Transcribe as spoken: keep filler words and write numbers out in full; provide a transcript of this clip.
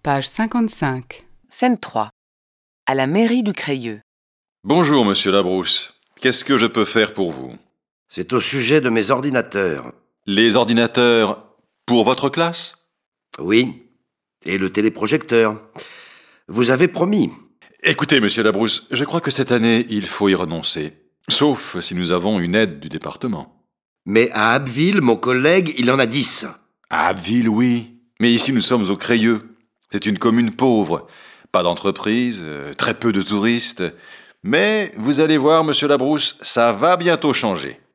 page cinquante-cinq. Scène trois. À la mairie du Crayeux. Bonjour, monsieur Labrousse. Qu'est-ce que je peux faire pour vous? C'est au sujet de mes ordinateurs. Les ordinateurs pour votre classe? Oui, et le téléprojecteur. Vous avez promis. Écoutez, monsieur Labrousse, je crois que cette année, il faut y renoncer. Sauf si nous avons une aide du département. Mais à Abbeville, mon collègue, il en a dix. À Abbeville, oui. Mais ici, nous sommes au Crayeux. C'est une commune pauvre. Pas d'entreprise, euh, très peu de touristes. Mais vous allez voir, monsieur Labrousse, ça va bientôt changer.